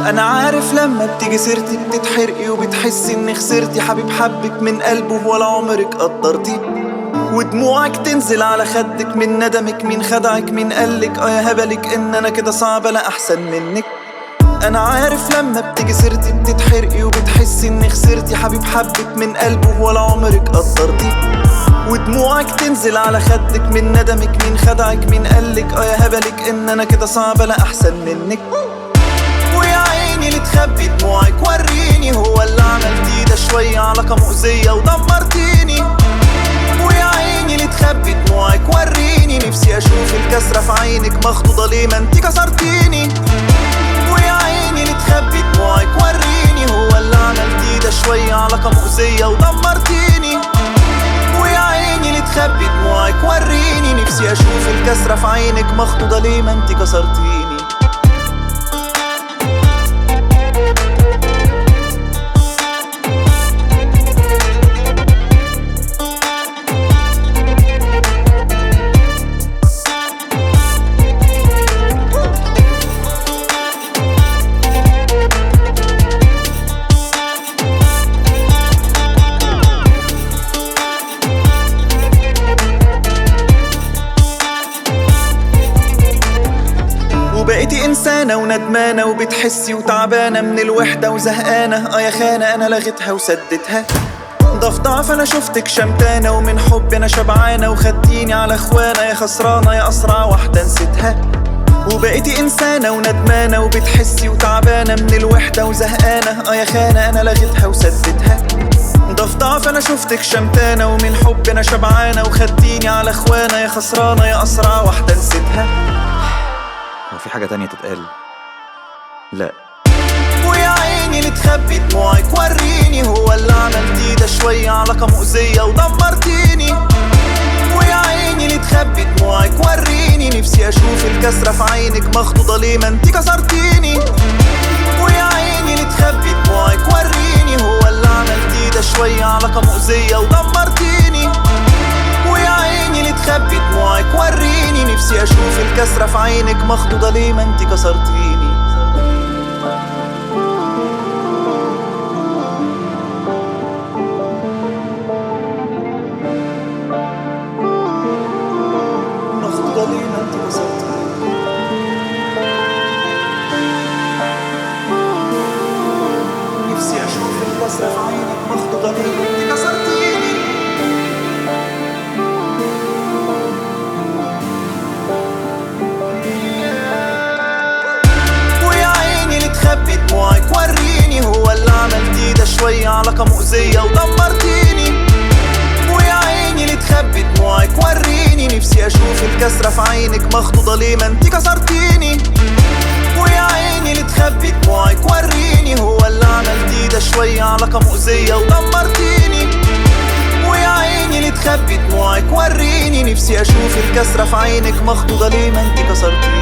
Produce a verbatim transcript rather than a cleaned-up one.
انا عارف لما بتيجي سيرتي بتتحرقي وبتحسي اني خسرتي حبيب حبك من قلبه ولا عمرك قدرتي، ودموعك تنزل على خدك من ندمك. مين خدعك مين قالك اه يا هبلك ان انا كده صعب لا احسن منك. انا عارف لما بتيجي سيرتي بتتحرقي وبتحسي اني خسرتي حبيب حبك من قلبه ولا عمرك قدرتي، ودموعك تنزل على خدك من ندمك. مين خدعك مين قالك اه يا هبلك ان انا كده صعب لا احسن منك. ويا عيني اللي تخبي دموعك وريني هو اللي عملتيه ده شوية علاقة مؤذية ودمرتيني. ويا عيني اللي تخبي دموعك وريني نفسي اشوف الكسرة في عينك مخطوطة ليه ما انتي كسرتيني. ويا عيني اللي تخبي دموعك وريني هو اللي عملتيه ده شوية علاقة مؤذية ودمرتيني. ويا عيني اللي تخبي دموعك وريني نفسي اشوف الكسرة في عينك مخطوطة ليه ما انتي كسرتيني. وبقيتي إنسانة وندمانة وبتحسي وتعبانة من الوحدة وزهقانة اه يا خانة أنا لغيتها وسدتها. ضفدعف أنا شفتك شمتانة ومن حب أنا شبعانة وخدتيني على إخوانة يا خسرانة يا أسرع واحدة نسيتها. وبقيتي إنسانة وندمانة وبتحسي وتعبانة من الوحدة وزهقانة اه يا خانة أنا لغيتها وسدتها. ضفدعف أنا شفتك شمتانة ومن حب أنا شبعانة وخدتيني على إخوانة يا خسرانة يا أسرع واحدة نسيتها. هو في حاجة تانية تتقال؟ لا. ويا عيني اللي تخبي دموعك وريني هو اللي عملتيه ده شوية علاقة مؤذية ودمرتيني. ويا عيني اللي تخبي دموعك وريني نفسي اشوف الكسرة في عينك مخطوطة ليه ما انتي كسرتيني. ويا عيني اللي تخبي دموعك وريني هو اللي عملتيه ده شوية علاقة مؤذية ودمرتيني. ويا عيني اللي تخبي دموعك وريني نفسي اشوف الكسرة في عينك مخطوطة ليه ما انتي كسرتيني. مخطوطة ليه ما انتي كسرتيني. نفسي اشوف الكسرة في عينك مخطوطة ليه ما انتي كسرتيني. تخبي دموعك وريني هو اللي عملتيه ده شوية علاقة مؤذية ودمرتيني. ويا عيني اللي تخبي دموعك وريني نفسي اشوف الكسرة في عينك مخطوطة ليه ما انتي كسرتيني. ويا عيني اللي تخبي دموعك وريني هو اللي عملتيه ده شوية علاقة مؤذية ودمرتيني. ويا عيني اللي تخبي دموعك وريني نفسي اشوف الكسرة في عينك مخطوطة ليه ما انتي كسرتيني.